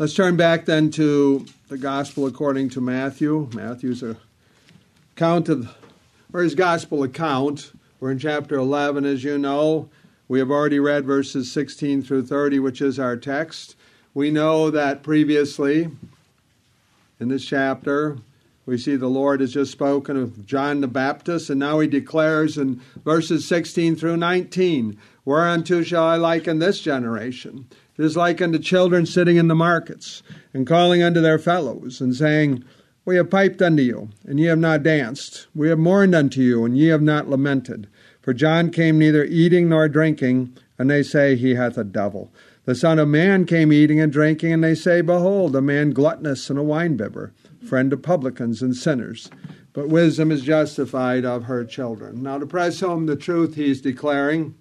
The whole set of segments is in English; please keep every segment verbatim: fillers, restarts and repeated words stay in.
Let's turn back then to the Gospel according to Matthew. Matthew's account of, or his Gospel account. We're in chapter eleven, as you know. We have already read verses sixteen through thirty, which is our text. We know that previously in this chapter, we see the Lord has just spoken of John the Baptist, and now he declares in verses sixteen through nineteen, "Whereunto shall I liken this generation? It is like unto children sitting in the markets, and calling unto their fellows, and saying, We have piped unto you, and ye have not danced. We have mourned unto you, and ye have not lamented. For John came neither eating nor drinking, and they say he hath a devil. The Son of Man came eating and drinking, and they say, Behold, a man gluttonous and a winebibber, friend of publicans and sinners. But wisdom is justified of her children." Now, to press home the truth he's declaring,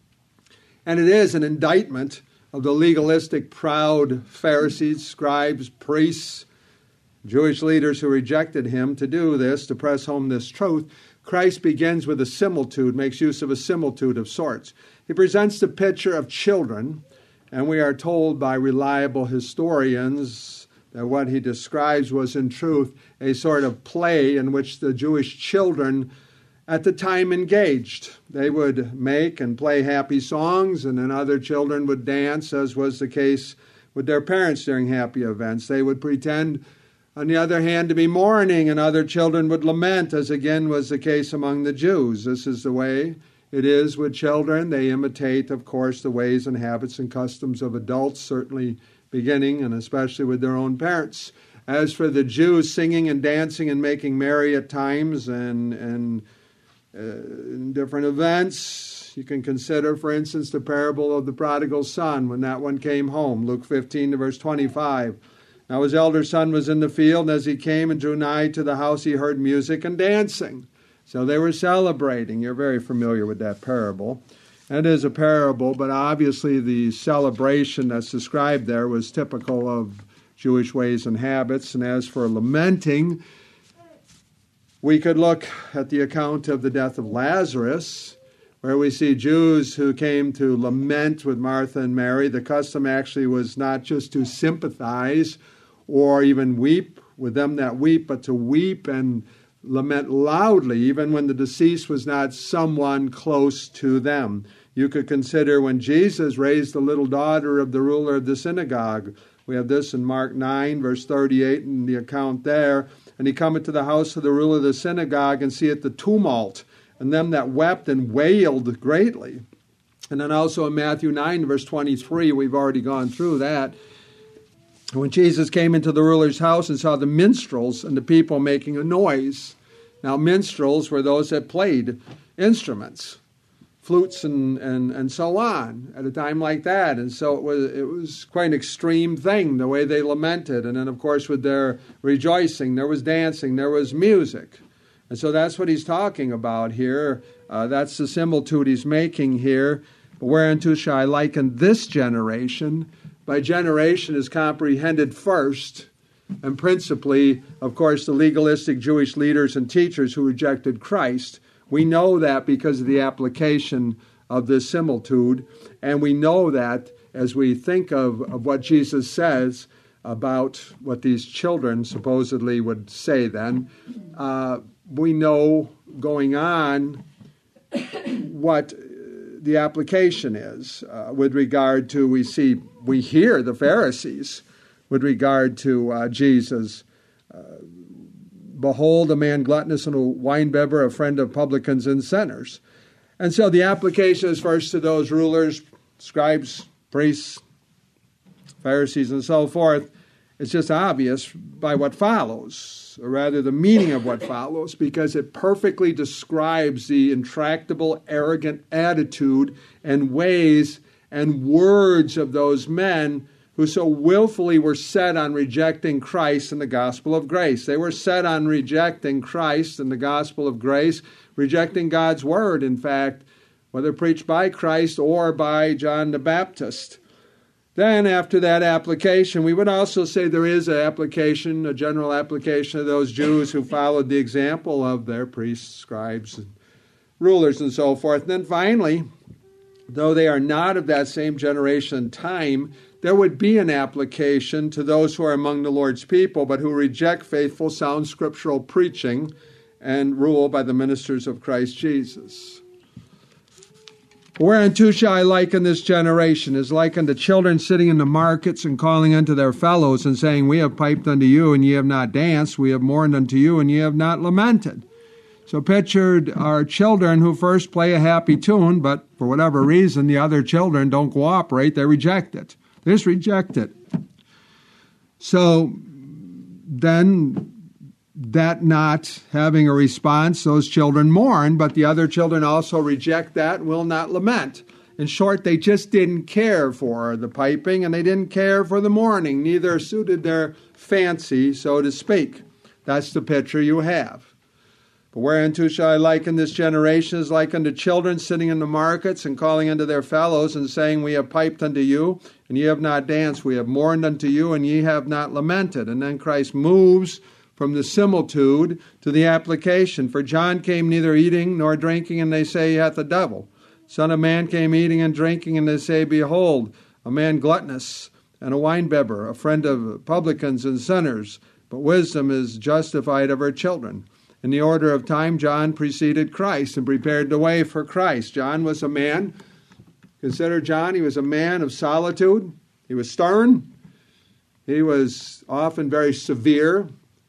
and it is an indictment of the legalistic, proud Pharisees, scribes, priests, Jewish leaders who rejected him. To do this, to press home this truth, Christ begins with a similitude, makes use of a similitude of sorts. He presents the picture of children, and we are told by reliable historians that what he describes was in truth a sort of play in which the Jewish children at the time engaged. They would make and play happy songs, and then other children would dance, as was the case with their parents during happy events. They would pretend, on the other hand, to be mourning, and other children would lament, as again was the case among the Jews. This is the way it is with children. They imitate, of course, the ways and habits and customs of adults, certainly beginning and especially with their own parents. As for the Jews, singing and dancing and making merry at times and, and uh, in different events, you can consider, for instance, the parable of the prodigal son when that one came home, Luke fifteen to verse twenty-five. Now his elder son was in the field, and as he came and drew nigh to the house, he heard music and dancing. So they were celebrating. You're very familiar with that parable. It is a parable, but obviously the celebration that's described there was typical of Jewish ways and habits. And as for lamenting, we could look at the account of the death of Lazarus, where we see Jews who came to lament with Martha and Mary. The custom actually was not just to sympathize or even weep with them that weep, but to weep and lament loudly, even when the deceased was not someone close to them. You could consider when Jesus raised the little daughter of the ruler of the synagogue. We have this in Mark nine, verse thirty-eight, in the account there. And he cometh to the house of the ruler of the synagogue, and seeth the tumult, and them that wept and wailed greatly. And then also in Matthew nine, verse twenty-three, we've already gone through that. When Jesus came into the ruler's house and saw the minstrels and the people making a noise. Now, minstrels were those that played instruments, flutes and, and, and so on, at a time like that. And so it was it was quite an extreme thing, the way they lamented. And then, of course, with their rejoicing, there was dancing, there was music. And so that's what he's talking about here. Uh, that's the similitude he's making here. But whereunto shall I liken this generation? By generation is comprehended first, and principally, of course, the legalistic Jewish leaders and teachers who rejected Christ. We know that because of the application of this similitude, and we know that as we think of, of what Jesus says about what these children supposedly would say then, uh, we know going on what the application is uh, with regard to, we see, we hear the Pharisees with regard to uh, Jesus. Uh, Behold, a man gluttonous and a winebibber, a friend of publicans and sinners. And so the application is first to those rulers, scribes, priests, Pharisees, and so forth. It's just obvious by what follows, or rather the meaning of what follows, because it perfectly describes the intractable, arrogant attitude and ways and words of those men who so willfully were set on rejecting Christ and the gospel of grace. They were set on rejecting Christ and the gospel of grace, rejecting God's word, in fact, whether preached by Christ or by John the Baptist. Then, after that application, we would also say there is an application, a general application of those Jews who followed the example of their priests, scribes, and rulers, and so forth. And then finally, though they are not of that same generation and time, there would be an application to those who are among the Lord's people, but who reject faithful, sound scriptural preaching and rule by the ministers of Christ Jesus. Whereunto shall I liken this generation? Is like unto children sitting in the markets and calling unto their fellows and saying, We have piped unto you, and ye have not danced. We have mourned unto you, and ye have not lamented. So pictured our children who first play a happy tune, but for whatever reason, the other children don't cooperate. They reject it. They just reject it. So then, that not having a response, those children mourn, but the other children also reject that and will not lament. In short, they just didn't care for the piping and they didn't care for the mourning. Neither suited their fancy, so to speak. That's the picture you have. But whereunto shall I liken this generation? Is like unto children sitting in the markets and calling unto their fellows and saying, We have piped unto you, and ye have not danced. We have mourned unto you, and ye have not lamented. And then Christ moves from the similitude to the application. For John came neither eating nor drinking, and they say he hath the devil. Son of Man came eating and drinking, and they say, Behold, a man gluttonous and a winebibber, a friend of publicans and sinners. But wisdom is justified of her children. In the order of time, John preceded Christ and prepared the way for Christ. John was a man, consider John, he was a man of solitude. He was stern. He was often very severe.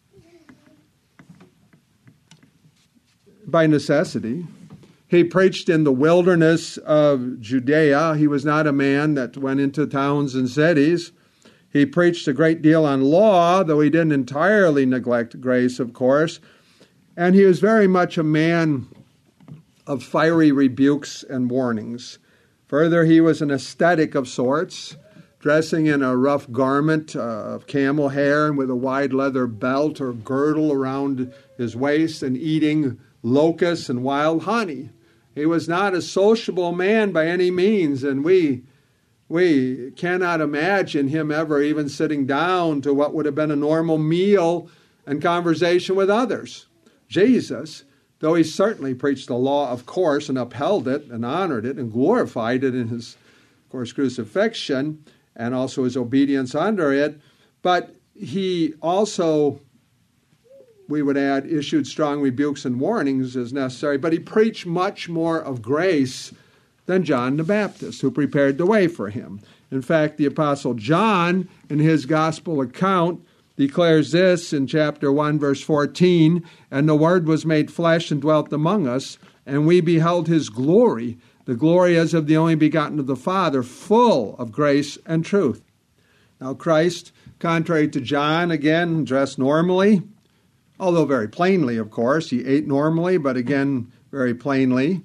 By necessity. He preached in the wilderness of Judea. He was not a man that went into towns and cities. He preached a great deal on law, though he didn't entirely neglect grace, of course. And he was very much a man of fiery rebukes and warnings. Further, he was an ascetic of sorts, dressing in a rough garment uh, of camel hair and with a wide leather belt or girdle around his waist and eating locusts and wild honey. He was not a sociable man by any means, and we we cannot imagine him ever even sitting down to what would have been a normal meal and conversation with others. Jesus, though he certainly preached the law, of course, and upheld it and honored it and glorified it in his, of course, crucifixion and also his obedience under it, but he also, we would add, issued strong rebukes and warnings as necessary, but he preached much more of grace than John the Baptist, who prepared the way for him. In fact, the Apostle John, in his gospel account, declares this in chapter one, verse fourteen, And the Word was made flesh and dwelt among us, and we beheld his glory, the glory as of the only begotten of the Father, full of grace and truth. Now Christ, contrary to John, again, dressed normally, although very plainly, of course. He ate normally, but again, very plainly.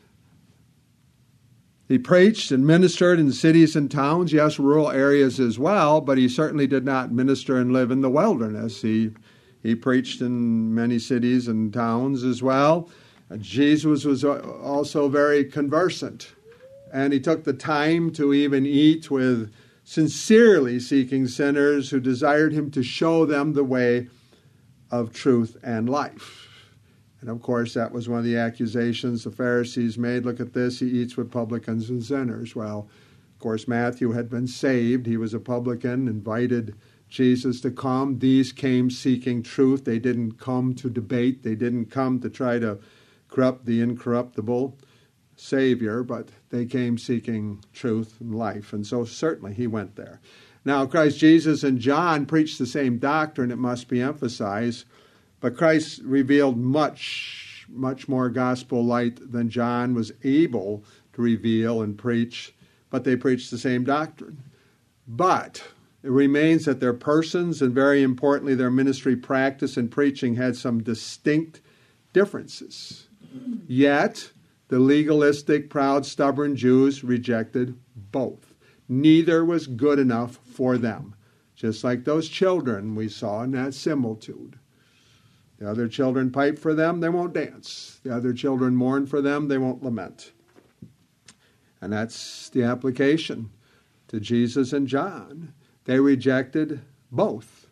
He preached and ministered in cities and towns, yes, rural areas as well, but he certainly did not minister and live in the wilderness. He, he preached in many cities and towns as well. Jesus was also very conversant, and he took the time to even eat with sincerely seeking sinners who desired him to show them the way of truth and life. And of course, that was one of the accusations the Pharisees made. Look at this, he eats with publicans and sinners. Well, of course, Matthew had been saved. He was a publican, invited Jesus to come. These came seeking truth. They didn't come to debate. They didn't come to try to corrupt the incorruptible Savior, but they came seeking truth and life. And so certainly he went there. Now, Christ Jesus and John preached the same doctrine, it must be emphasized, but Christ revealed much, much more gospel light than John was able to reveal and preach, but they preached the same doctrine. But it remains that their persons, and very importantly their ministry practice and preaching, had some distinct differences. Yet, the legalistic, proud, stubborn Jews rejected both. Neither was good enough for them, just like those children we saw in that similitude. The other children pipe for them, they won't dance. The other children mourn for them, they won't lament. And that's the application to Jesus and John. They rejected both.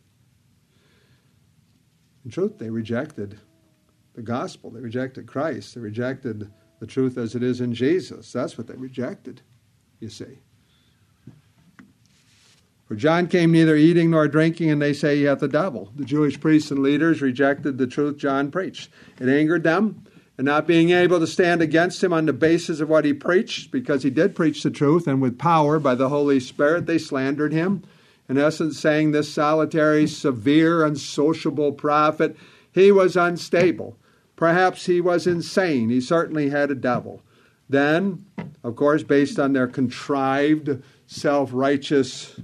In truth, they rejected the gospel. They rejected Christ. They rejected the truth as it is in Jesus. That's what they rejected, you see. For John came neither eating nor drinking, and they say he hath the devil. The Jewish priests and leaders rejected the truth John preached. It angered them, and not being able to stand against him on the basis of what he preached, because he did preach the truth, and with power by the Holy Spirit, they slandered him. In essence, saying this solitary, severe, unsociable prophet, he was unstable. Perhaps he was insane. He certainly had a devil. Then, of course, based on their contrived, self-righteous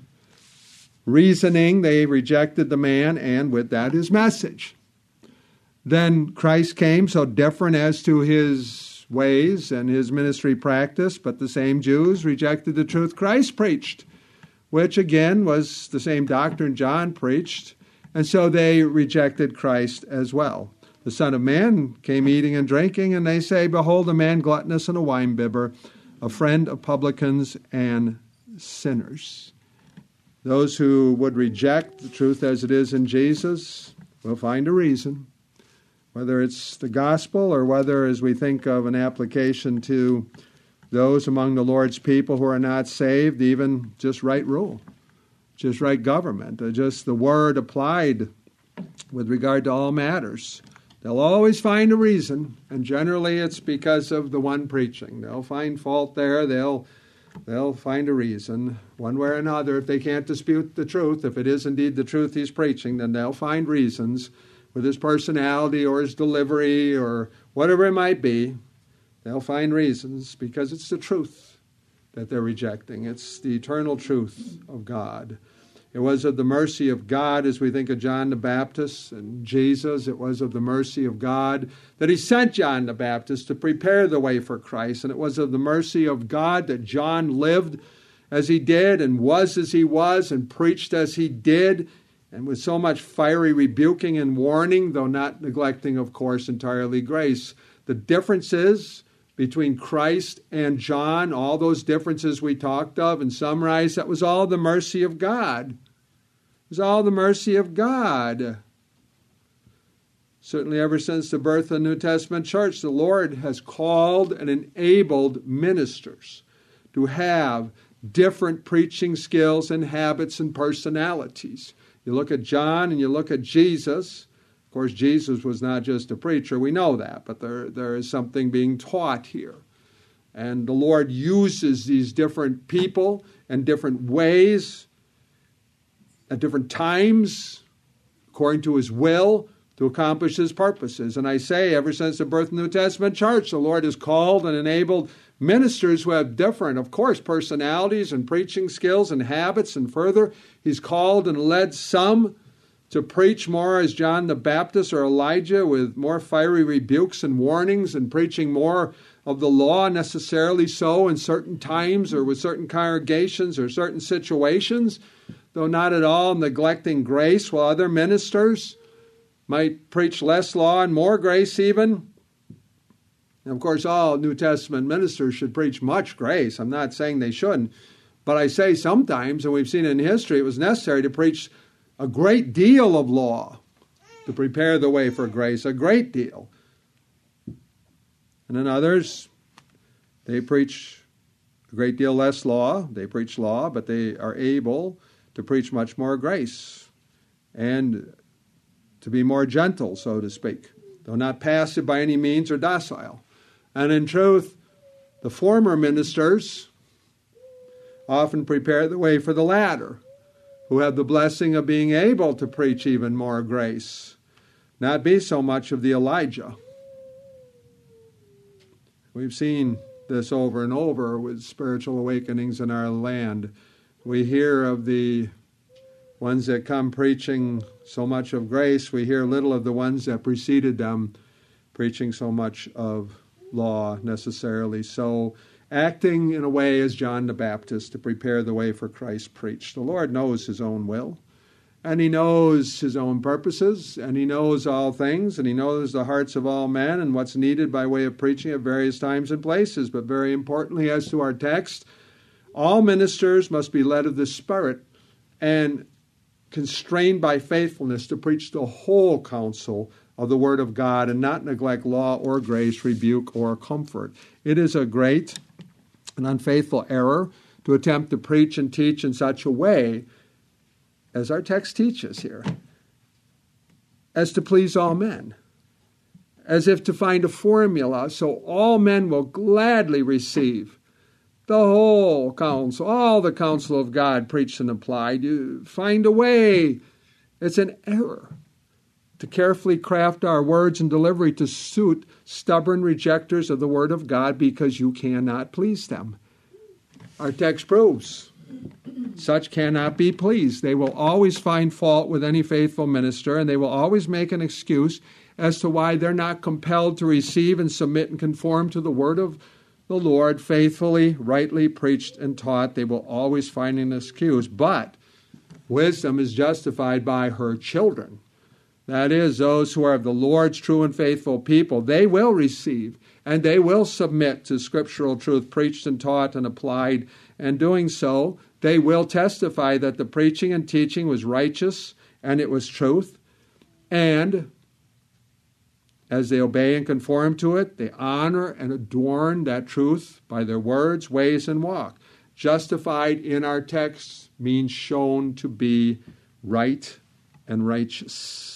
reasoning, they rejected the man, and with that his message. Then Christ came, so different as to his ways and his ministry practice, but the same Jews rejected the truth Christ preached, which again was the same doctrine John preached, and so they rejected Christ as well. The Son of Man came eating and drinking, and they say, behold, a man gluttonous and a winebibber, a friend of publicans and sinners. Those who would reject the truth as it is in Jesus will find a reason, whether it's the gospel or whether, as we think of an application to those among the Lord's people who are not saved, even just right rule, just right government, just the word applied with regard to all matters. They'll always find a reason, and generally it's because of the one preaching. They'll find fault there. They'll they'll find a reason, one way or another. If they can't dispute the truth, if it is indeed the truth he's preaching, then they'll find reasons with his personality or his delivery or whatever it might be. They'll find reasons because it's the truth that they're rejecting. It's the eternal truth of God. It was of the mercy of God, as we think of John the Baptist and Jesus. It was of the mercy of God that he sent John the Baptist to prepare the way for Christ. And it was of the mercy of God that John lived as he did and was as he was and preached as he did, and with so much fiery rebuking and warning, though not neglecting, of course, entirely grace. The differences between Christ and John, all those differences we talked of and summarized, that was all the mercy of God. It was all the mercy of God. Certainly ever since the birth of the New Testament church, the Lord has called and enabled ministers to have different preaching skills and habits and personalities. You look at John and you look at Jesus. Of course, Jesus was not just a preacher, we know that, but there, there is something being taught here. And the Lord uses these different people and different ways at different times, according to his will, to accomplish his purposes. And I say, ever since the birth of the New Testament church, the Lord has called and enabled ministers who have different, of course, personalities and preaching skills and habits. And further, he's called and led some to preach more as John the Baptist or Elijah, with more fiery rebukes and warnings, and preaching more of the law, necessarily so in certain times or with certain congregations or certain situations, though not at all neglecting grace, while other ministers might preach less law and more grace even. And of course, all New Testament ministers should preach much grace. I'm not saying they shouldn't, but I say sometimes, and we've seen in history, it was necessary to preach a great deal of law to prepare the way for grace, a great deal. And in others, they preach a great deal less law. They preach law, but they are able to preach much more grace and to be more gentle, so to speak, though not passive by any means or docile. And in truth, the former ministers often prepare the way for the latter, who have the blessing of being able to preach even more grace, not be so much of the Elijah. We've seen this over and over with spiritual awakenings in our land. We hear of the ones that come preaching so much of grace. We hear little of the ones that preceded them preaching so much of law necessarily. So acting in a way as John the Baptist to prepare the way for Christ preached. The Lord knows his own will, and he knows his own purposes, and he knows all things, and he knows the hearts of all men and what's needed by way of preaching at various times and places. But very importantly, as to our text, all ministers must be led of the Spirit and constrained by faithfulness to preach the whole counsel of the Word of God and not neglect law or grace, rebuke or comfort. It is a great an unfaithful error to attempt to preach and teach in such a way as our text teaches here, as to please all men, as if to find a formula so all men will gladly receive the whole counsel, all the counsel of God preached and applied. You find a way. It's an error to carefully craft our words and delivery to suit stubborn rejectors of the Word of God because you cannot please them. Our text proves such cannot be pleased. They will always find fault with any faithful minister, and they will always make an excuse as to why they're not compelled to receive and submit and conform to the Word of the Lord, faithfully, rightly preached and taught. They will always find an excuse. But wisdom is justified by her children. That is, those who are of the Lord's true and faithful people. They will receive and they will submit to scriptural truth preached and taught and applied. And doing so, they will testify that the preaching and teaching was righteous and it was truth. And as they obey and conform to it, they honor and adorn that truth by their words, ways, and walk. Justified in our text means shown to be right and righteous.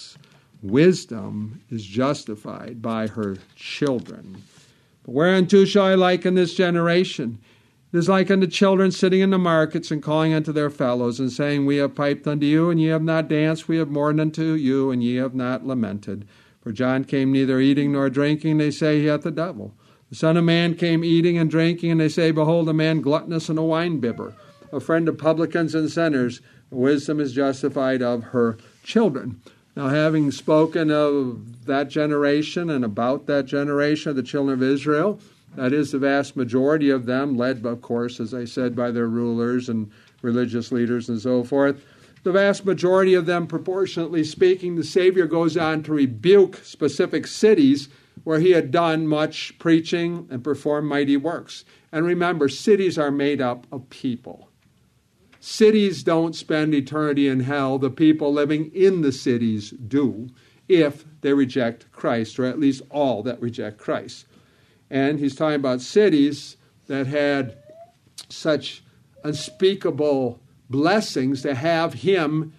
Wisdom is justified by her children. But whereunto shall I liken this generation? It is like unto children sitting in the markets and calling unto their fellows and saying, We have piped unto you, and ye have not danced. We have mourned unto you, and ye have not lamented. For John came neither eating nor drinking, they say he hath the devil. The Son of Man came eating and drinking, and they say, Behold, a man gluttonous and a winebibber, a friend of publicans and sinners. Wisdom is justified of her children. Now, having spoken of that generation and about that generation of the children of Israel, that is the vast majority of them, led, of course, as I said, by their rulers and religious leaders and so forth, the vast majority of them, proportionately speaking, the Savior goes on to rebuke specific cities where he had done much preaching and performed mighty works. And remember, cities are made up of people. Cities don't spend eternity in hell. The people living in the cities do, if they reject Christ, or at least all that reject Christ. And he's talking about cities that had such unspeakable blessings to have him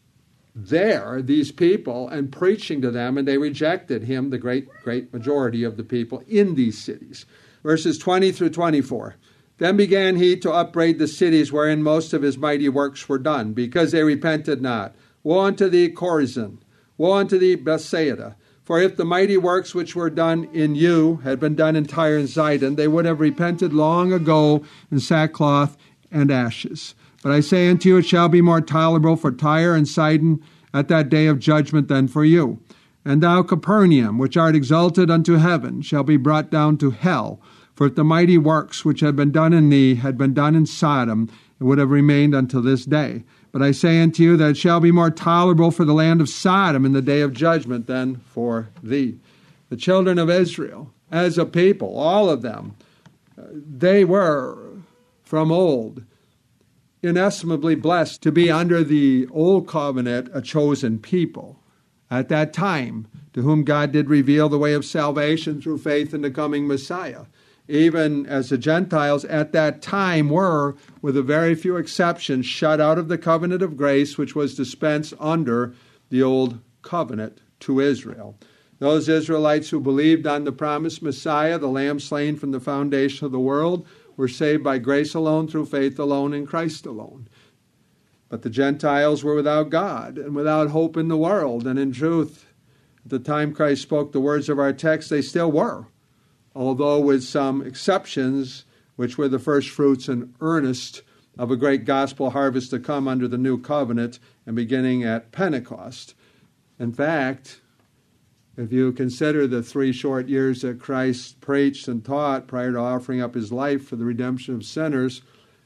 there, these people, and preaching to them, and they rejected him, the great, great majority of the people in these cities. Verses twenty through twenty-four. Then began he to upbraid the cities wherein most of his mighty works were done, because they repented not. Woe unto thee, Chorazin! Woe unto thee, Bethsaida! For if the mighty works which were done in you had been done in Tyre and Sidon, they would have repented long ago in sackcloth and ashes. But I say unto you, it shall be more tolerable for Tyre and Sidon at that day of judgment than for you. And thou, Capernaum, which art exalted unto heaven, shall be brought down to hell. For if the mighty works which had been done in thee had been done in Sodom, it would have remained unto this day. But I say unto you that it shall be more tolerable for the land of Sodom in the day of judgment than for thee. The children of Israel, as a people, all of them, they were from old inestimably blessed to be under the old covenant, a chosen people. At that time, to whom God did reveal the way of salvation through faith in the coming Messiah. Even as the Gentiles at that time were, with a very few exceptions, shut out of the covenant of grace which was dispensed under the old covenant to Israel. Those Israelites who believed on the promised Messiah, the Lamb slain from the foundation of the world, were saved by grace alone, through faith alone, in Christ alone. But the Gentiles were without God and without hope in the world. And in truth, at the time Christ spoke the words of our text, they still were, although with some exceptions, which were the first fruits and earnest of a great gospel harvest to come under the new covenant and beginning at Pentecost. In fact, if you consider the three short years that Christ preached and taught prior to offering up his life for the redemption of sinners,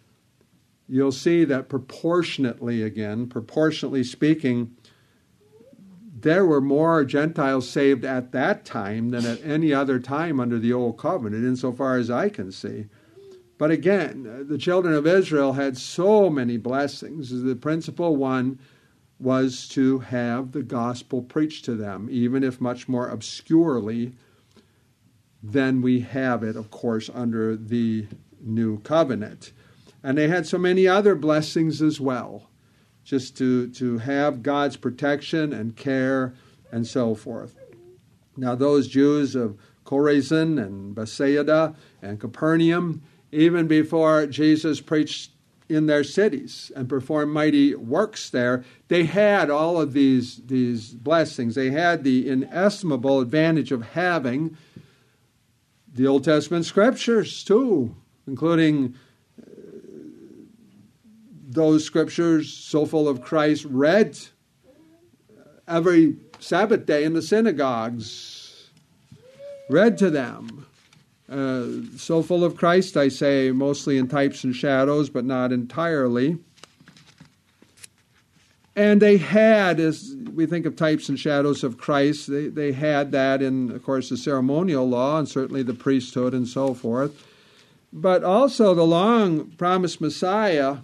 you'll see that proportionately, again, proportionately speaking, there were more Gentiles saved at that time than at any other time under the Old Covenant, insofar as I can see. But again, the children of Israel had so many blessings. The principal one was to have the gospel preached to them, even if much more obscurely than we have it, of course, under the New Covenant. And they had so many other blessings as well. just to, to have God's protection and care and so forth. Now those Jews of Chorazin and Bethsaida and Capernaum, even before Jesus preached in their cities and performed mighty works there, they had all of these, these blessings. They had the inestimable advantage of having the Old Testament scriptures too, including those scriptures so full of Christ read every Sabbath day in the synagogues, read to them. Uh, so full of Christ, I say, mostly in types and shadows, but not entirely. And they had, as we think of types and shadows of Christ, they, they had that in, of course, the ceremonial law and certainly the priesthood and so forth. But also the long-promised Messiah,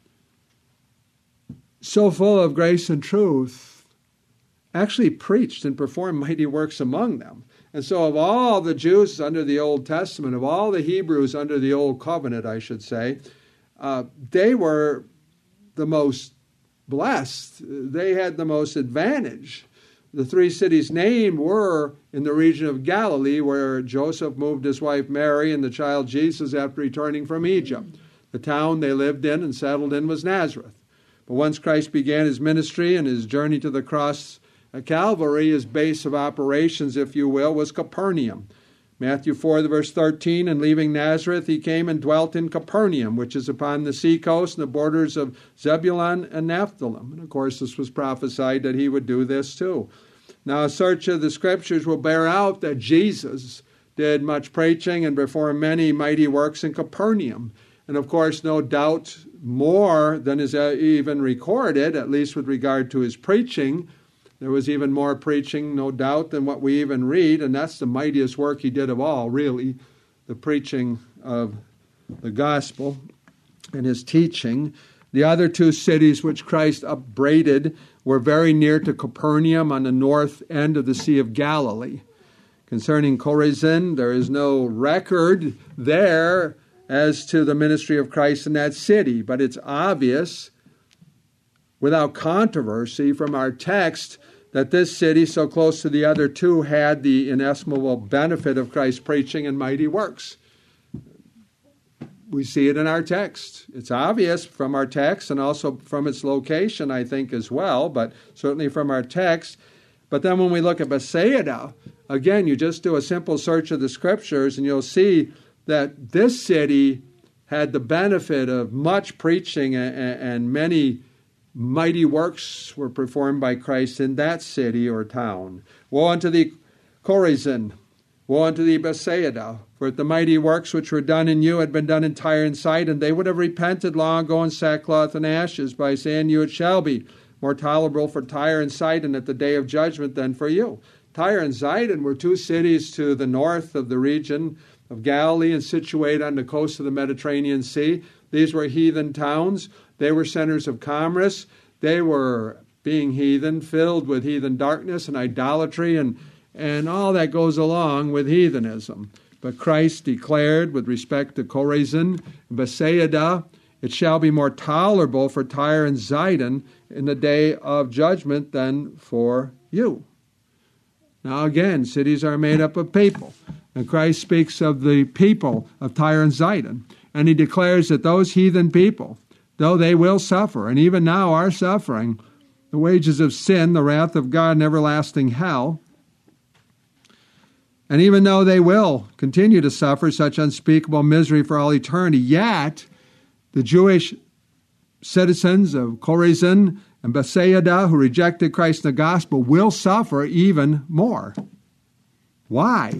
so full of grace and truth, actually preached and performed mighty works among them. And so of all the Jews under the Old Testament, of all the Hebrews under the Old Covenant, I should say, uh, they were the most blessed. They had the most advantage. The three cities named were in the region of Galilee, where Joseph moved his wife Mary and the child Jesus after returning from Egypt. The town they lived in and settled in was Nazareth. But once Christ began his ministry and his journey to the cross at Calvary, his base of operations, if you will, was Capernaum. Matthew four, verse thirteen, and leaving Nazareth, he came and dwelt in Capernaum, which is upon the seacoast and the borders of Zebulun and Naphtali. And of course, this was prophesied that he would do this too. Now, a search of the scriptures will bear out that Jesus did much preaching and performed many mighty works in Capernaum. And of course, no doubt more than is even recorded, at least with regard to his preaching. There was even more preaching, no doubt, than what we even read, and that's the mightiest work he did of all, really, the preaching of the gospel and his teaching. The other two cities which Christ upbraided were very near to Capernaum on the north end of the Sea of Galilee. Concerning Chorazin, there is no record there as to the ministry of Christ in that city, but it's obvious, without controversy, from our text that this city, so close to the other two, had the inestimable benefit of Christ's preaching and mighty works. We see it in our text. It's obvious from our text and also from its location, I think, as well, but certainly from our text. But then when we look at Bethsaida, again, you just do a simple search of the scriptures and you'll see that this city had the benefit of much preaching and, and many mighty works were performed by Christ in that city or town. Woe unto thee, Chorazin! Woe unto thee, Bethsaida! For if the mighty works which were done in you had been done in Tyre and Sidon, they would have repented long ago in sackcloth and ashes, by saying you, it shall be more tolerable for Tyre and Sidon at the day of judgment than for you. Tyre and Sidon were two cities to the north of the region of Galilee and situated on the coast of the Mediterranean Sea. These were heathen towns. They were centers of commerce. They were, being heathen, filled with heathen darkness and idolatry and, and all that goes along with heathenism. But Christ declared with respect to Chorazin, Bethsaida, it shall be more tolerable for Tyre and Sidon in the day of judgment than for you. Now again, cities are made up of people. And Christ speaks of the people of Tyre and Sidon. And he declares that those heathen people, though they will suffer, and even now are suffering, the wages of sin, the wrath of God, and everlasting hell. And even though they will continue to suffer such unspeakable misery for all eternity, yet the Jewish citizens of Chorazin and Bethsaida who rejected Christ and the gospel will suffer even more. Why?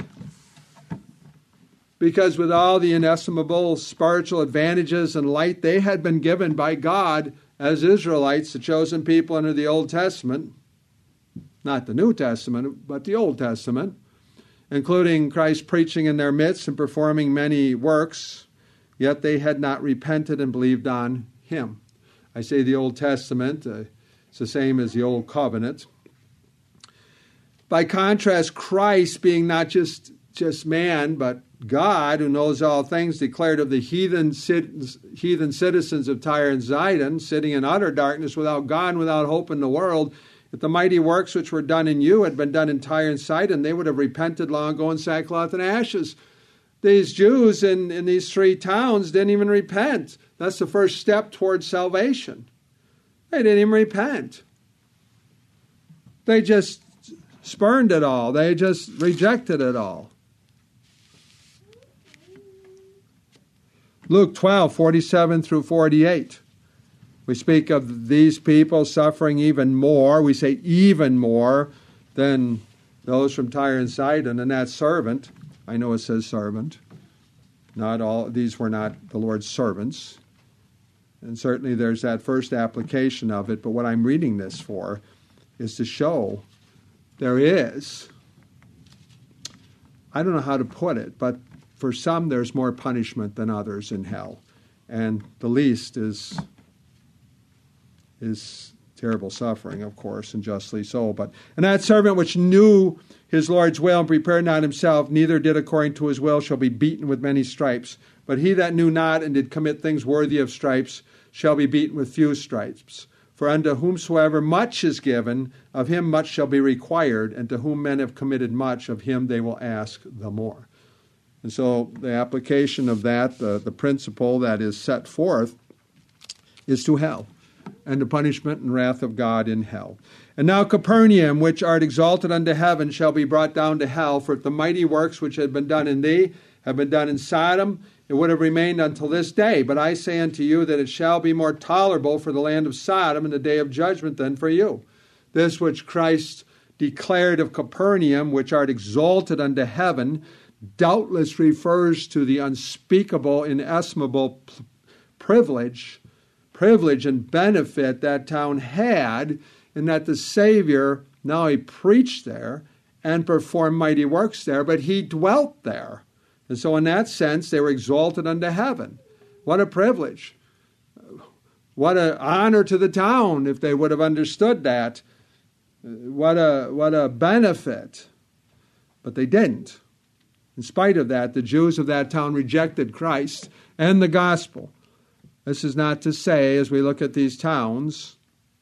Because with all the inestimable spiritual advantages and light they had been given by God as Israelites, the chosen people under the Old Testament, not the New Testament, but the Old Testament, including Christ preaching in their midst and performing many works, yet they had not repented and believed on him. I say the Old Testament, uh, it's the same as the Old Covenant. By contrast, Christ being not just just man, but God, who knows all things, declared of the heathen, heathen citizens of Tyre and Zidon, sitting in utter darkness, without God and without hope in the world, if the mighty works which were done in you had been done in Tyre and Sidon, they would have repented long ago in sackcloth and ashes. These Jews in, in these three towns didn't even repent. That's the first step towards salvation. They didn't even repent. They just spurned it all. They just rejected it all. Luke twelve, forty-seven through forty-eight. We speak of these people suffering even more. We say even more than those from Tyre and Sidon. And that servant, I know it says servant. Not all, these were not the Lord's servants. And certainly there's that first application of it. But what I'm reading this for is to show there is, I don't know how to put it, but for some there's more punishment than others in hell. And the least is is terrible suffering, of course, and justly so. But and that servant which knew his Lord's will and prepared not himself, neither did according to his will, shall be beaten with many stripes. But he that knew not and did commit things worthy of stripes shall be beaten with few stripes. For unto whomsoever much is given, of him much shall be required, and to whom men have committed much, of him they will ask the more. And so the application of that, the, the principle that is set forth, is to hell, and the punishment and wrath of God in hell. And now Capernaum, which art exalted unto heaven, shall be brought down to hell. For if the mighty works which had been done in thee have been done in Sodom, it would have remained until this day. But I say unto you that it shall be more tolerable for the land of Sodom in the day of judgment than for you. This which Christ declared of Capernaum, which art exalted unto heaven, doubtless refers to the unspeakable, inestimable privilege, privilege and benefit that town had, in that the Savior, now he preached there and performed mighty works there, but he dwelt there. And so in that sense, they were exalted unto heaven. What a privilege. What an honor to the town if they would have understood that. What a, what a benefit. But they didn't. In spite of that, the Jews of that town rejected Christ and the gospel. This is not to say, as we look at these towns,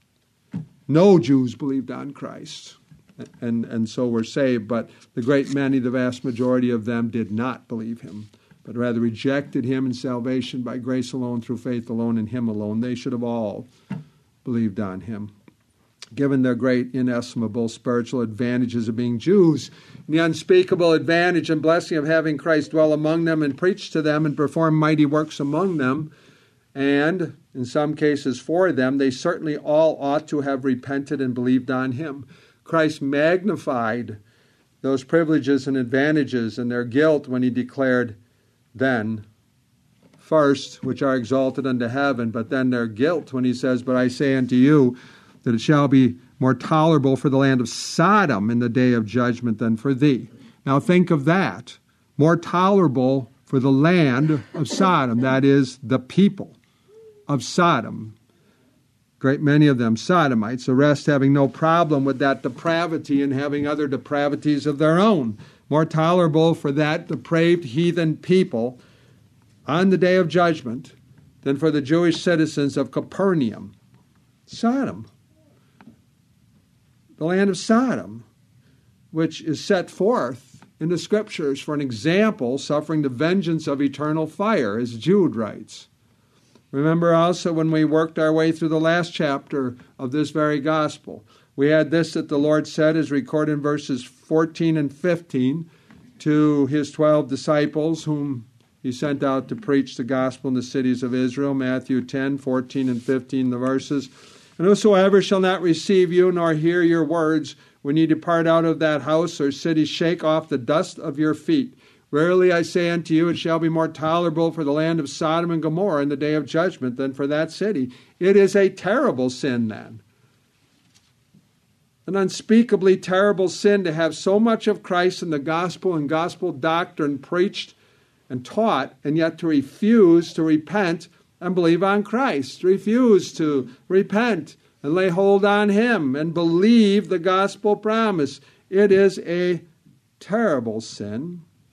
no Jews believed on Christ, and, and so were saved, but the great many, the vast majority of them, did not believe him, but rather rejected him in salvation by grace alone, through faith alone, in him alone. They should have all believed on him, given their great inestimable spiritual advantages of being Jews, and the unspeakable advantage and blessing of having Christ dwell among them and preach to them and perform mighty works among them. And in some cases for them, they certainly all ought to have repented and believed on him. Christ magnified those privileges and advantages and their guilt when he declared, then, first, which are exalted unto heaven, but then their guilt when he says, but I say unto you that it shall be more tolerable for the land of Sodom in the day of judgment than for thee. Now think of that. More tolerable for the land of Sodom, that is, the people of Sodom. Great many of them Sodomites, the rest having no problem with that depravity and having other depravities of their own. More tolerable for that depraved heathen people on the day of judgment than for the Jewish citizens of Capernaum. Sodom. The land of Sodom, which is set forth in the Scriptures for an example, suffering the vengeance of eternal fire, as Jude writes. Remember also when we worked our way through the last chapter of this very gospel, we had this that the Lord said, is recorded in verses fourteen and fifteen, to his twelve disciples whom he sent out to preach the gospel in the cities of Israel, Matthew ten, fourteen and fifteen, the verses. And whosoever shall not receive you nor hear your words, when ye depart out of that house or city, shake off the dust of your feet. Verily I say unto you, it shall be more tolerable for the land of Sodom and Gomorrah in the day of judgment than for that city. It is a terrible sin then. An unspeakably terrible sin to have so much of Christ and the gospel and gospel doctrine preached and taught, and yet to refuse to repent and believe on Christ. Refuse to repent and lay hold on him and believe the gospel promise. It is a terrible sin.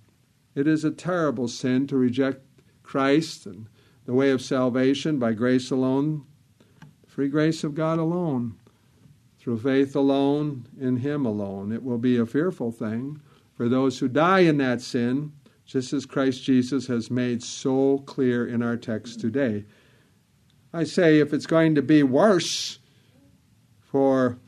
It is a terrible sin to reject Christ and the way of salvation by grace alone, the free grace of God alone, through faith alone, in Him alone. It will be a fearful thing for those who die in that sin, just as Christ Jesus has made so clear in our text today. I say, if it's going to be worse for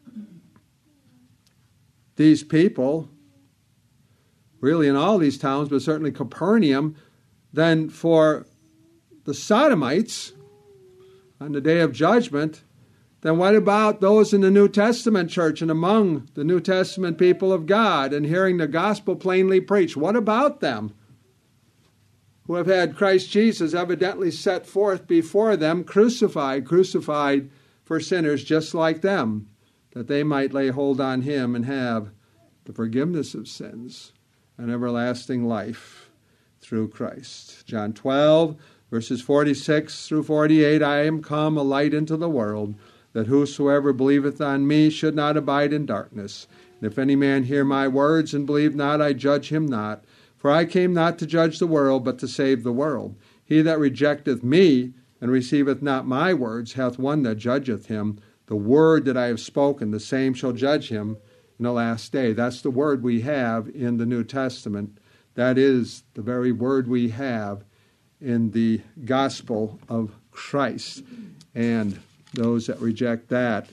these people, really in all these towns, but certainly Capernaum, than for the Sodomites on the day of judgment, then what about those in the New Testament church and among the New Testament people of God and hearing the gospel plainly preached? What about them who have had Christ Jesus evidently set forth before them, crucified, crucified for sinners just like them, that they might lay hold on Him and have the forgiveness of sins and everlasting life through Christ? John twelve, verses forty-six through forty-eight, I am come a light into the world, that whosoever believeth on me should not abide in darkness. And if any man hear my words and believe not, I judge him not. For I came not to judge the world, but to save the world. He that rejecteth me and receiveth not my words hath one that judgeth him. The word that I have spoken, the same shall judge him in the last day. That's the word we have in the New Testament. That is the very word we have in the gospel of Christ. And those that reject that,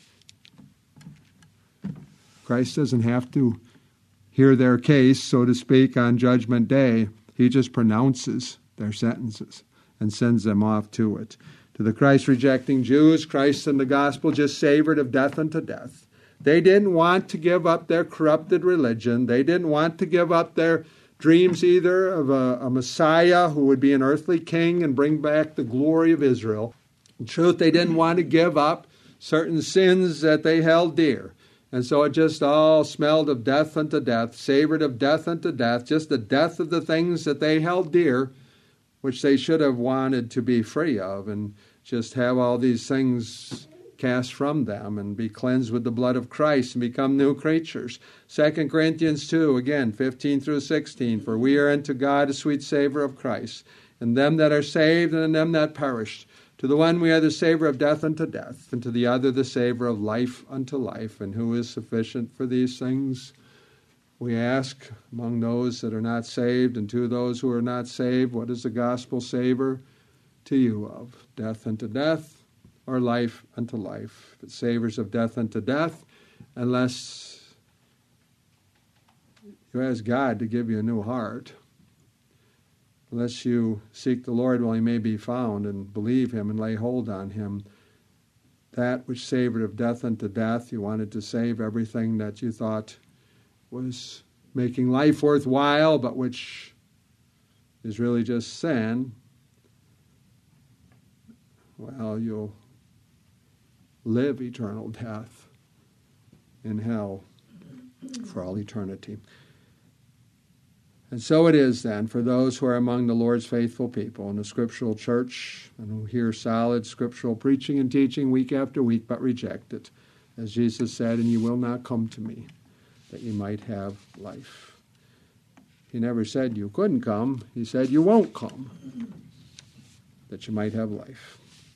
Christ doesn't have to hear their case, so to speak, on Judgment Day. He just pronounces their sentences and sends them off to it. To the Christ-rejecting Jews, Christ and the gospel just savored of death unto death. They didn't want to give up their corrupted religion. They didn't want to give up their dreams either of a, a Messiah who would be an earthly king and bring back the glory of Israel. In truth, they didn't want to give up certain sins that they held dear. And so it just all smelled of death unto death, savored of death unto death, just the death of the things that they held dear, which they should have wanted to be free of, and just have all these things cast from them and be cleansed with the blood of Christ and become new creatures. Second Corinthians two, again, fifteen through sixteen, for we are unto God a sweet savor of Christ, and them that are saved and in them that perished. To the one we are the savor of death unto death, and to the other the savor of life unto life. And who is sufficient for these things? We ask among those that are not saved, and to those who are not saved, what is the gospel savor to you of? Death unto death, or life unto life? If it savors of death unto death, unless you ask God to give you a new heart, unless you seek the Lord while He may be found and believe Him and lay hold on Him, that which savored of death unto death, you wanted to save everything that you thought was making life worthwhile, but which is really just sin, well, you'll live eternal death in hell for all eternity. And so it is then for those who are among the Lord's faithful people in the scriptural church and who hear solid scriptural preaching and teaching week after week but reject it. As Jesus said, and you will not come to me that you might have life. He never said you couldn't come. He said you won't come that you might have life.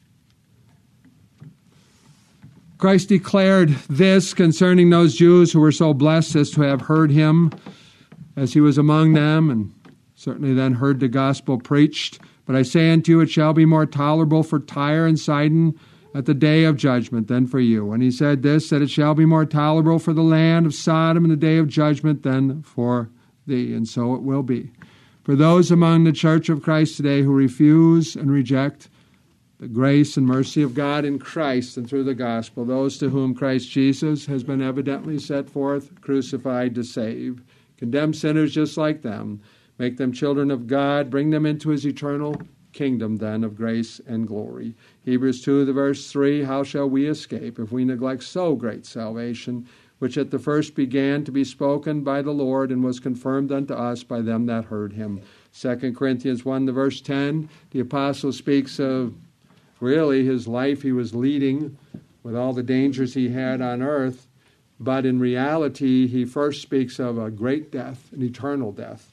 Christ declared this concerning those Jews who were so blessed as to have heard Him as He was among them, and certainly then heard the gospel preached. But I say unto you, it shall be more tolerable for Tyre and Sidon at the day of judgment than for you. And He said this, that it shall be more tolerable for the land of Sodom in the day of judgment than for thee. And so it will be. For those among the church of Christ today who refuse and reject the grace and mercy of God in Christ and through the gospel, those to whom Christ Jesus has been evidently set forth, crucified to save, condemn sinners just like them, make them children of God, bring them into His eternal kingdom then of grace and glory. Hebrews two, the verse three, how shall we escape if we neglect so great salvation, which at the first began to be spoken by the Lord and was confirmed unto us by them that heard Him. Second Corinthians one, the verse ten, the apostle speaks of really his life he was leading with all the dangers he had on earth. But in reality, he first speaks of a great death, an eternal death,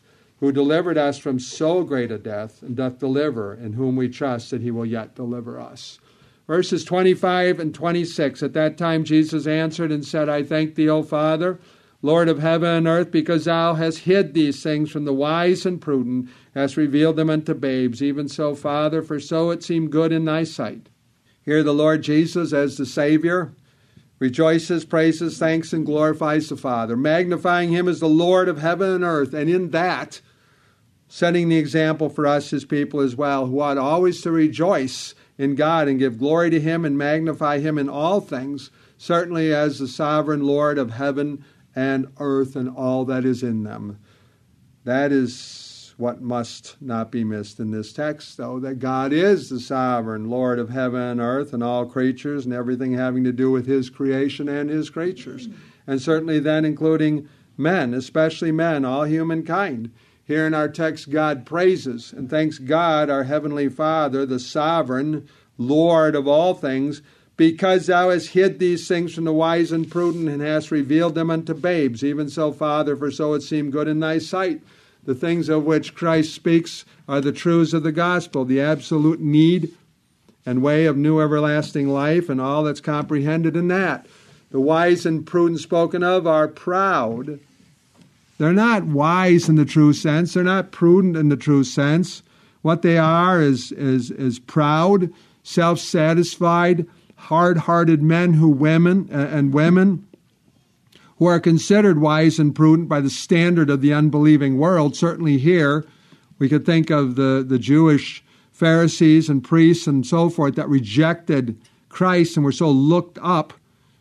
who delivered us from so great a death, and doth deliver, in whom we trust that he will yet deliver us. Verses twenty-five and twenty-six, at that time Jesus answered and said, I thank thee, O Father, Lord of heaven and earth, because thou hast hid these things from the wise and prudent, hast revealed them unto babes. Even so, Father, for so it seemed good in thy sight. Here the Lord Jesus, as the Savior, rejoices, praises, thanks, and glorifies the Father, magnifying him as the Lord of heaven and earth, and in that, setting the example for us, his people as well, who ought always to rejoice in God and give glory to him and magnify him in all things, certainly as the sovereign Lord of heaven and earth and all that is in them. That is what must not be missed in this text, though, that God is the sovereign Lord of heaven and earth and all creatures and everything having to do with his creation and his creatures. And certainly then including men, especially men, all humankind. Here in our text, God praises and thanks God, our heavenly Father, the sovereign Lord of all things, because thou hast hid these things from the wise and prudent, and hast revealed them unto babes. Even so, Father, for so it seemed good in thy sight. The things of which Christ speaks are the truths of the gospel, the absolute need and way of new everlasting life, and all that's comprehended in that. The wise and prudent spoken of are proud. They're not wise in the true sense. They're not prudent in the true sense. What they are is, is, is proud, self-satisfied, hard-hearted men who women uh, and women who are considered wise and prudent by the standard of the unbelieving world. Certainly here, we could think of the, the Jewish Pharisees and priests and so forth that rejected Christ and were so looked up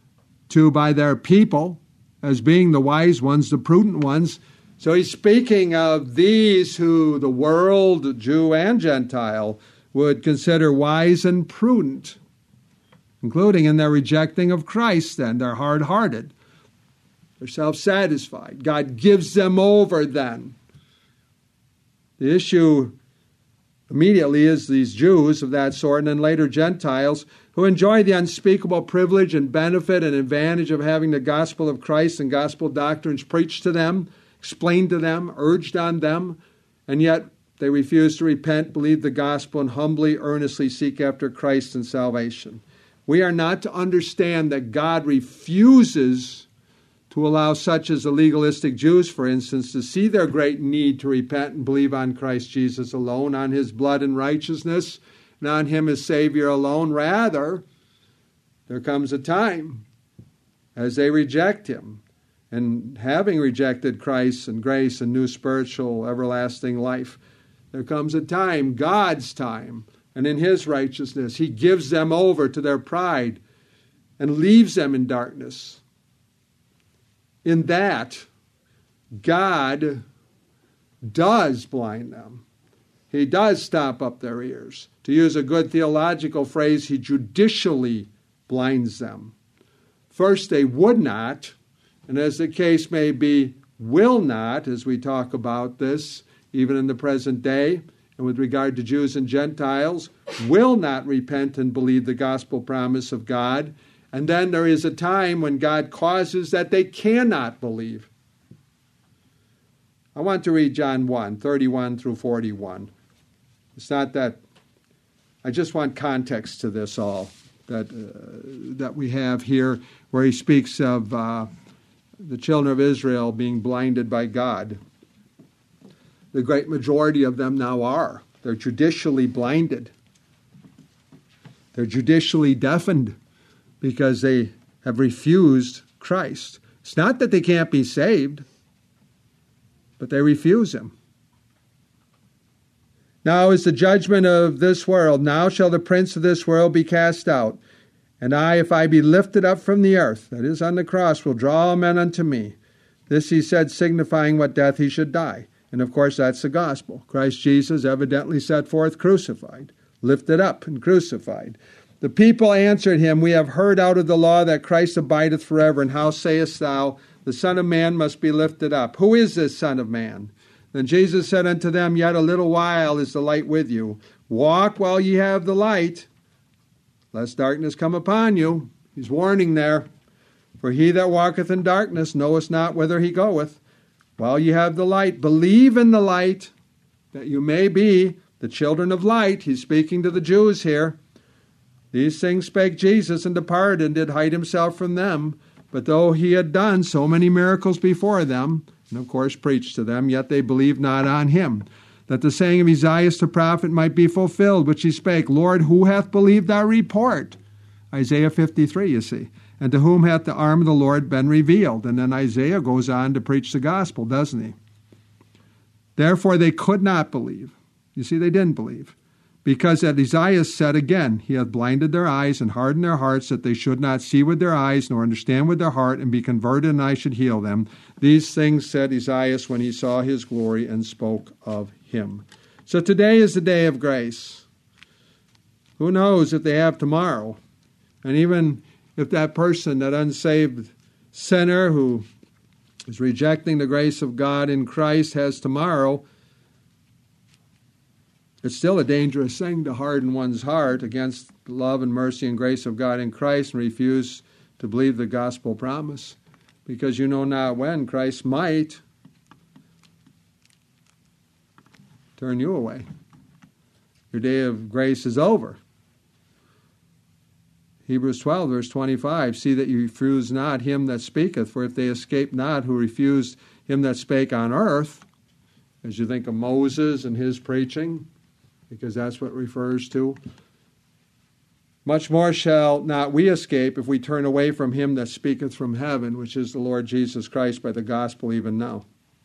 to by their people as being the wise ones, the prudent ones. So he's speaking of these who the world, Jew and Gentile, would consider wise and prudent, including in their rejecting of Christ then. They're hard-hearted. They're self-satisfied. God gives them over then. The issue immediately is these Jews of that sort, and then later Gentiles, who enjoy the unspeakable privilege and benefit and advantage of having the gospel of Christ and gospel doctrines preached to them, explained to them, urged on them, and yet they refuse to repent, believe the gospel, and humbly, earnestly seek after Christ and salvation. We are not to understand that God refuses to allow such as the legalistic Jews, for instance, to see their great need to repent and believe on Christ Jesus alone, on his blood and righteousness, and on him as Savior alone. Rather, there comes a time as they reject him, and having rejected Christ and grace and new spiritual everlasting life, there comes a time, God's time, and in his righteousness, he gives them over to their pride and leaves them in darkness. In that, God does blind them. He does stop up their ears. To use a good theological phrase, he judicially blinds them. First, they would not, and as the case may be, will not, as we talk about this, even in the present day, and with regard to Jews and Gentiles, will not repent and believe the gospel promise of God. And then there is a time when God causes that they cannot believe. I want to read John one, thirty-one through forty-one. It's not that, I just want context to this all that, uh, that we have here, where he speaks of uh, the children of Israel being blinded by God. The great majority of them now are. They're judicially blinded. They're judicially deafened because they have refused Christ. It's not that they can't be saved, but they refuse him. Now is the judgment of this world. Now shall the prince of this world be cast out. And I, if I be lifted up from the earth, that is on the cross, will draw all men unto me. This he said, signifying what death he should die. And of course that's the gospel. Christ Jesus evidently set forth crucified, lifted up and crucified. The people answered him, we have heard out of the law that Christ abideth forever, and how sayest thou, the Son of Man must be lifted up? Who is this Son of Man? Then Jesus said unto them, yet a little while is the light with you. Walk while ye have the light, lest darkness come upon you. He's warning there. For he that walketh in darkness knoweth not whither he goeth. while you have the light, believe in the light, that you may be the children of light. He's speaking to the Jews here. These things spake Jesus, and departed, and did hide himself from them. But though he had done so many miracles before them, and of course preached to them, yet they believed not on him, that the saying of Esaias the prophet might be fulfilled, which he spake, Lord, who hath believed our report? Isaiah fifty-three, you see. And to whom hath the arm of the Lord been revealed? And then Isaiah goes on to preach the gospel, doesn't he? Therefore they could not believe. You see, they didn't believe. Because as Isaiah said again, he hath blinded their eyes and hardened their hearts, that they should not see with their eyes, nor understand with their heart, and be converted, and I should heal them. These things said Isaiah when he saw his glory and spoke of him. So today is the day of grace. Who knows if they have tomorrow? And even if that person, that unsaved sinner who is rejecting the grace of God in Christ, has tomorrow, it's still a dangerous thing to harden one's heart against the love and mercy and grace of God in Christ and refuse to believe the gospel promise, because you know not when Christ might turn you away. Your day of grace is over. Hebrews twelve, verse twenty-five, see that you refuse not him that speaketh, for if they escape not who refused him that spake on earth, as you think of Moses and his preaching, because that's what it refers to, much more shall not we escape if we turn away from him that speaketh from heaven, which is the Lord Jesus Christ by the gospel even now.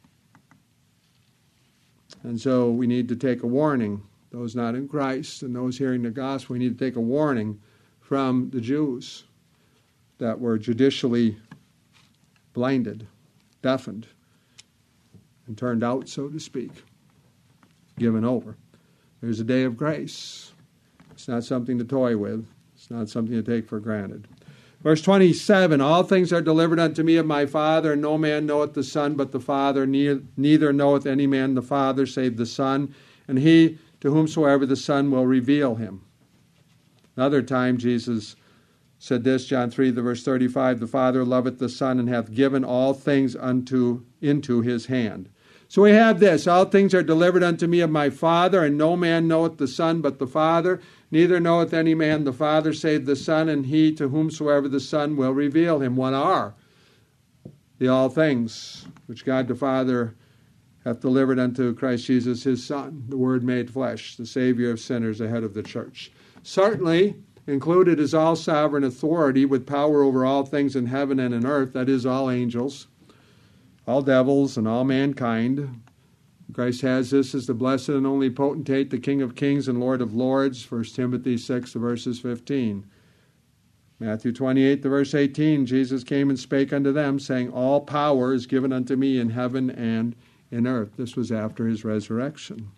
And so we need to take a warning, those not in Christ and those hearing the gospel, we need to take a warning from the Jews that were judicially blinded, deafened, and turned out, so to speak, given over. There's a day of grace. It's not something to toy with. It's not something to take for granted. Verse twenty-seven, all things are delivered unto me of my Father, and no man knoweth the Son but the Father, neither knoweth any man the Father save the Son, and he to whomsoever the Son will reveal him. Another time Jesus said this, John three, the verse thirty-five, the Father loveth the Son, and hath given all things unto into his hand. So we have this, all things are delivered unto me of my Father, and no man knoweth the Son but the Father, neither knoweth any man the Father save the Son, and he to whomsoever the Son will reveal him. What are the all things which God the Father hath delivered unto Christ Jesus his Son, the Word made flesh, the Savior of sinners, the head of the church? Certainly included is all sovereign authority with power over all things in heaven and in earth, that is, all angels, all devils, and all mankind. Christ has this as the blessed and only potentate, the King of kings and Lord of lords, First Timothy six, the verses fifteen. Matthew twenty-eight, the verse eighteen, Jesus came and spake unto them, saying, all power is given unto me in heaven and in earth. This was after his resurrection.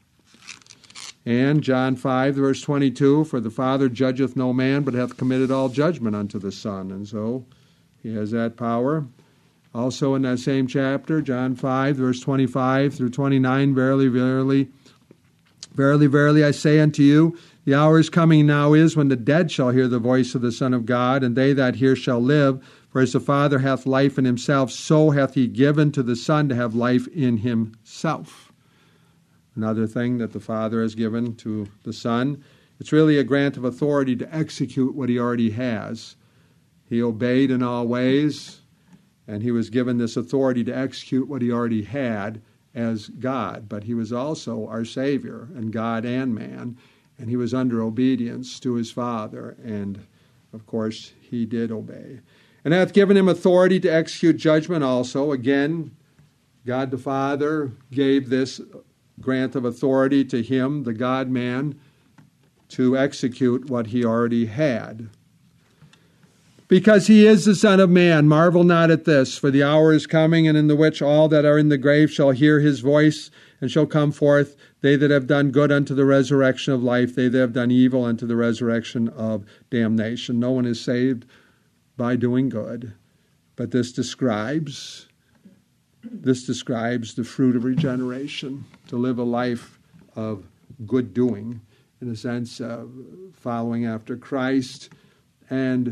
And John five, verse twenty-two, for the Father judgeth no man, but hath committed all judgment unto the Son. And so he has that power. Also in that same chapter, John five, verse twenty-five through twenty-nine, verily, verily, verily, verily, I say unto you, the hour is coming now is when the dead shall hear the voice of the Son of God, and they that hear shall live. For as the Father hath life in himself, so hath he given to the Son to have life in himself. Another thing that the Father has given to the Son, it's really a grant of authority to execute what he already has. He obeyed in all ways, and he was given this authority to execute what he already had as God. But he was also our Savior, and God and man, and he was under obedience to his Father, and of course he did obey. And hath given him authority to execute judgment also. Again, God the Father gave this grant of authority to him, the God-man, to execute what he already had. Because he is the Son of Man, marvel not at this, for the hour is coming, and in the which all that are in the grave shall hear his voice, and shall come forth, they that have done good unto the resurrection of life, they that have done evil unto the resurrection of damnation. No one is saved by doing good, but this describes This describes the fruit of regeneration, to live a life of good doing, in a sense of following after Christ and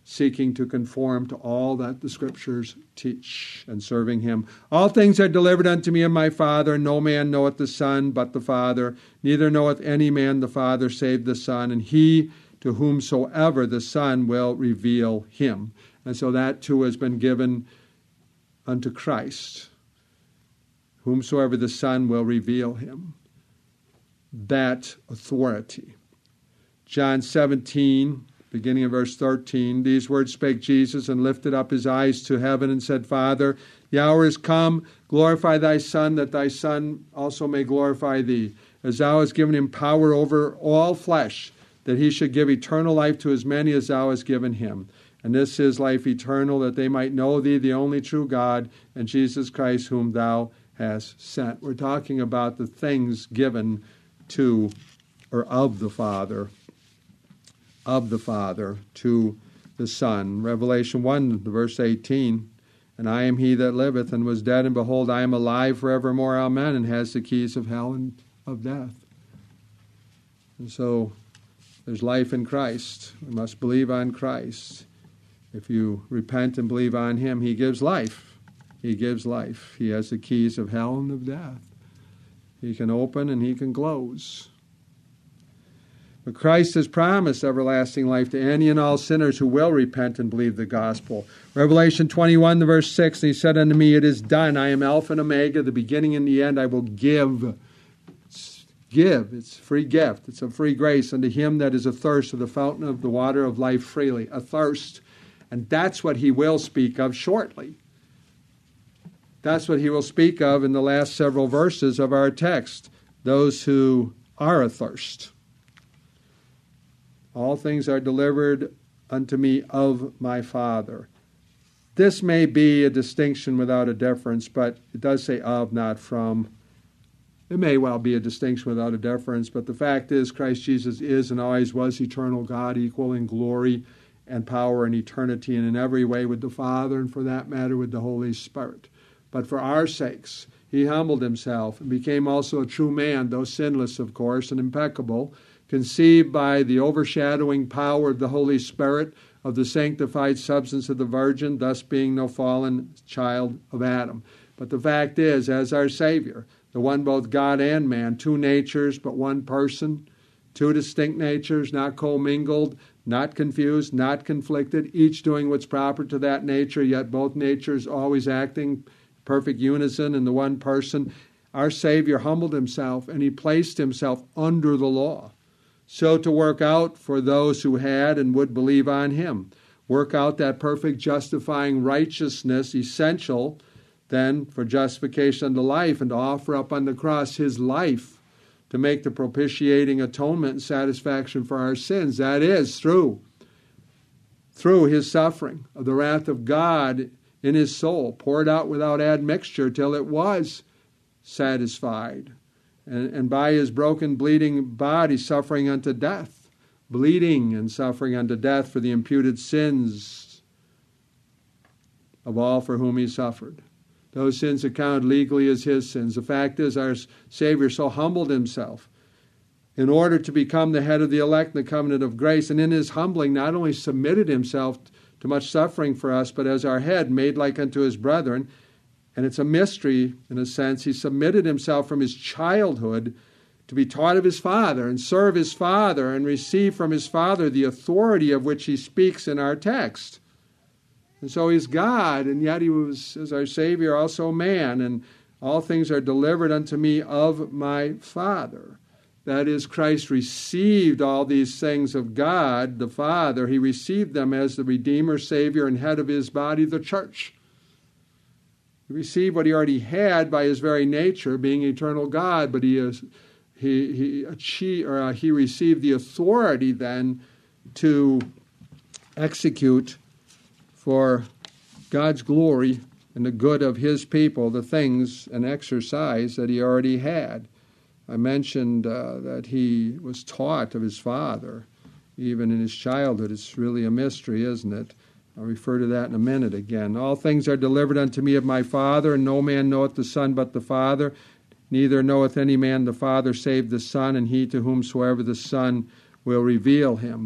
seeking to conform to all that the Scriptures teach and serving Him. All things are delivered unto me of my Father, and no man knoweth the Son but the Father, neither knoweth any man the Father save the Son, and he to whomsoever the Son will reveal Him. And so that too has been given unto Christ. Whomsoever the Son will reveal Him. That authority. John seventeen, beginning of verse thirteen, these words spake Jesus, and lifted up his eyes to heaven, and said, Father, the hour is come, glorify thy Son, that thy Son also may glorify thee, as thou hast given him power over all flesh, that he should give eternal life to as many as thou hast given him. And this is life eternal, that they might know thee, the only true God, and Jesus Christ, whom thou hast sent. We're talking about the things given to, or of the Father, of the Father to the Son. Revelation one, verse eighteen, and I am he that liveth and was dead, and behold, I am alive forevermore, amen, and has the keys of hell and of death. And so there's life in Christ. We must believe on Christ. If you repent and believe on Him, He gives life. He gives life. He has the keys of hell and of death. He can open and He can close. But Christ has promised everlasting life to any and all sinners who will repent and believe the gospel. Revelation twenty-one, the verse six, and He said unto me, It is done. I am Alpha and Omega, the beginning and the end. I will give. It's give. It's a free gift. It's a free grace unto him that is athirst of the fountain of the water of life freely. Athirst. And that's what He will speak of shortly. That's what He will speak of in the last several verses of our text. Those who are athirst. All things are delivered unto me of my Father. This may be a distinction without a difference, but it does say of, not from. It may well be a distinction without a difference, but the fact is Christ Jesus is and always was eternal God, equal in glory and power and eternity, and in every way with the Father, and for that matter with the Holy Spirit. But for our sakes, He humbled Himself and became also a true man, though sinless, of course, and impeccable, conceived by the overshadowing power of the Holy Spirit, of the sanctified substance of the Virgin, thus being no fallen child of Adam. But the fact is, as our Savior, the one both God and man, two natures but one person, two distinct natures, not commingled, not confused, not conflicted, each doing what's proper to that nature, yet both natures always acting perfect unison in the one person. Our Savior humbled Himself, and He placed Himself under the law, so to work out for those who had and would believe on Him. Work out that perfect justifying righteousness essential then for justification unto life, and to offer up on the cross His life to make the propitiating atonement and satisfaction for our sins. That is through, through His suffering of the wrath of God in His soul, poured out without admixture till it was satisfied. And, and by His broken, bleeding body, suffering unto death, bleeding and suffering unto death for the imputed sins of all for whom He suffered. Those sins accounted legally as His sins. The fact is, our Savior so humbled Himself in order to become the head of the elect in the covenant of grace, and in His humbling not only submitted Himself to much suffering for us, but as our head, made like unto His brethren. And it's a mystery, in a sense. He submitted Himself from His childhood to be taught of His Father and serve His Father and receive from His Father the authority of which He speaks in our text. And so He's God, and yet He was, as our Savior, also man. And all things are delivered unto me of my Father. That is, Christ received all these things of God, the Father. He received them as the Redeemer, Savior, and head of His body, the church. He received what He already had by His very nature, being eternal God, but He is, he he achieved, or uh, He received the authority then to execute for God's glory and the good of His people the things and exercise that He already had. I mentioned uh, that He was taught of His Father, even in His childhood. It's really a mystery, isn't it? I'll refer to that in a minute again. All things are delivered unto me of my Father, and no man knoweth the Son but the Father. Neither knoweth any man the Father save the Son, and he to whomsoever the Son will reveal Him.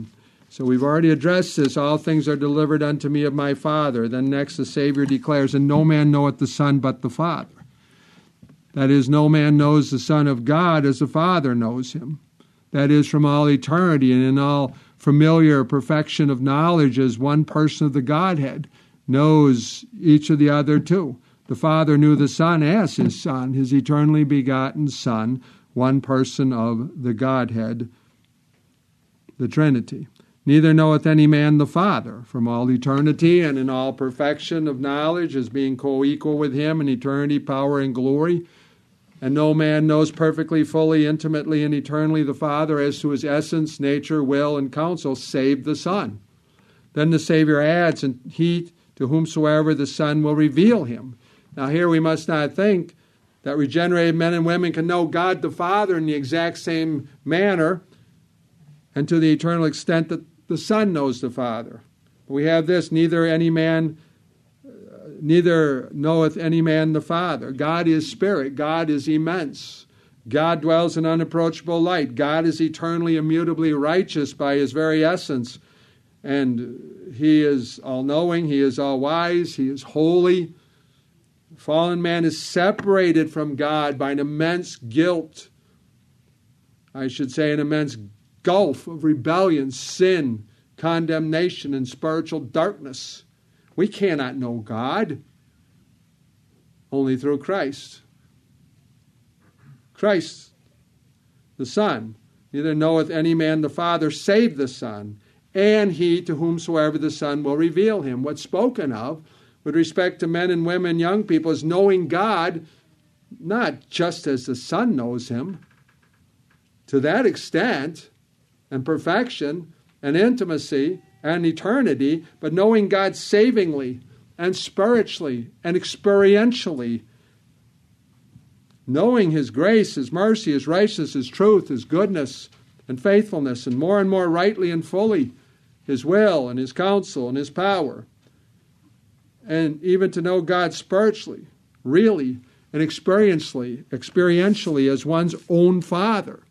So we've already addressed this. All things are delivered unto me of my Father. Then next the Savior declares, and no man knoweth the Son but the Father. That is, no man knows the Son of God as the Father knows him. That is, from all eternity and in all familiar perfection of knowledge, as one person of the Godhead knows each of the other two. The Father knew the Son as his Son, his eternally begotten Son, one person of the Godhead, the Trinity. Neither knoweth any man the Father, from all eternity and in all perfection of knowledge, as being co-equal with him in eternity, power, and glory. And no man knows perfectly, fully, intimately, and eternally the Father as to his essence, nature, will, and counsel, save the Son. Then the Savior adds, and he to whomsoever the Son will reveal him. Now here we must not think that regenerated men and women can know God the Father in the exact same manner and to the eternal extent that the Son knows the Father. We have this, neither any man, uh, neither knoweth any man the Father. God is spirit. God is immense. God dwells in unapproachable light. God is eternally, immutably righteous by his very essence. And he is all-knowing. He is all-wise. He is holy. Fallen man is separated from God by an immense guilt. I should say an immense gulf of rebellion, sin, condemnation, and spiritual darkness. We cannot know God only through Christ. Christ, the Son, neither knoweth any man the Father save the Son, and he to whomsoever the Son will reveal him. What's spoken of with respect to men and women, young people, is knowing God not just as the Son knows him, to that extent and perfection and intimacy and eternity, but knowing God savingly and spiritually and experientially, knowing his grace, his mercy, his righteousness, his truth, his goodness and faithfulness, and more and more rightly and fully his will and his counsel and his power. And even to know God spiritually, really, and experientially, experientially as one's own Father.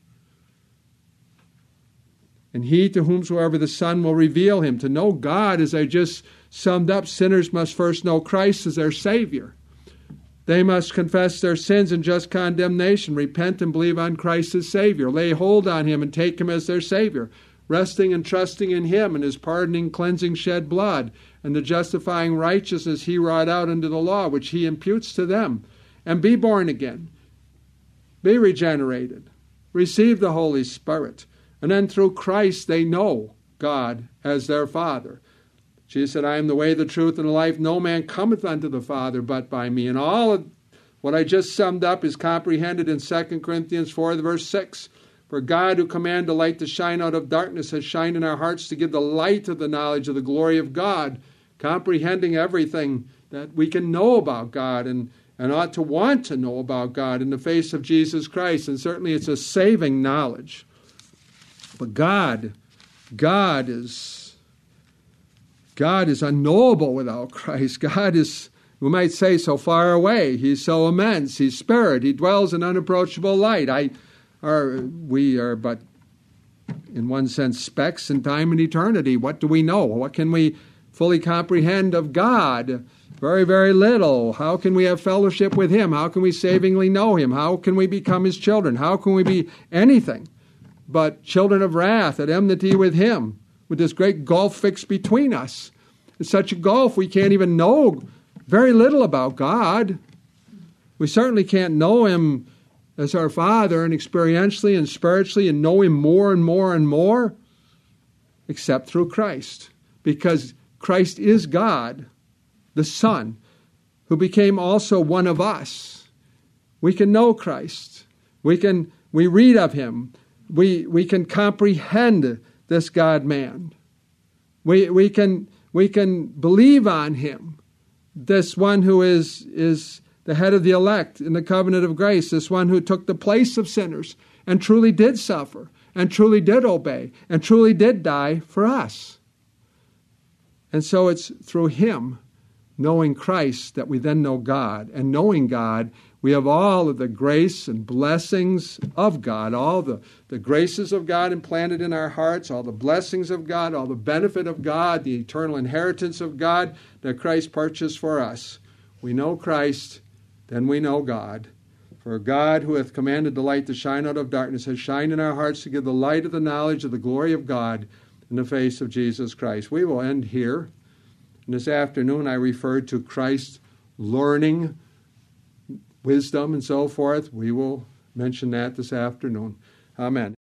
And he to whomsoever the Son will reveal him. To know God, as I just summed up, sinners must first know Christ as their Savior. They must confess their sins and just condemnation, repent and believe on Christ as Savior, lay hold on him and take him as their Savior, resting and trusting in him and his pardoning, cleansing, shed blood, and the justifying righteousness he wrought out under the law, which he imputes to them, and be born again, be regenerated, receive the Holy Spirit, and then through Christ they know God as their Father. Jesus said, I am the way, the truth, and the life. No man cometh unto the Father but by me. And all of what I just summed up is comprehended in Second Corinthians four, verse six. For God, who commanded the light to shine out of darkness, has shined in our hearts to give the light of the knowledge of the glory of God, comprehending everything that we can know about God and, and ought to want to know about God in the face of Jesus Christ. And certainly it's a saving knowledge. But God, God is, God is unknowable without Christ. God is, we might say, so far away. He's so immense. He's spirit. He dwells in unapproachable light. I, are, we are but, in one sense, specks in time and eternity. What do we know? What can we fully comprehend of God? Very, very little. How can we have fellowship with him? How can we savingly know him? How can we become his children? How can we be anything but children of wrath, at enmity with him, with this great gulf fixed between us? It's such a gulf we can't even know very little about God. We certainly can't know him as our Father and experientially and spiritually and know him more and more and more except through Christ. Because Christ is God, the Son, who became also one of us. We can know Christ. We can we read of him. We we can comprehend this God-man. We we can we can believe on him, this one who is is the head of the elect in the covenant of grace, this one who took the place of sinners and truly did suffer and truly did obey and truly did die for us. And so it's through him knowing Christ that we then know God. And knowing God, we have all of the grace and blessings of God, all the, the graces of God implanted in our hearts, all the blessings of God, all the benefit of God, the eternal inheritance of God that Christ purchased for us. We know Christ, then we know God. For God, who hath commanded the light to shine out of darkness, has shined in our hearts to give the light of the knowledge of the glory of God in the face of Jesus Christ. We will end here. And this afternoon I referred to Christ learning wisdom and so forth. We will mention that this afternoon. Amen.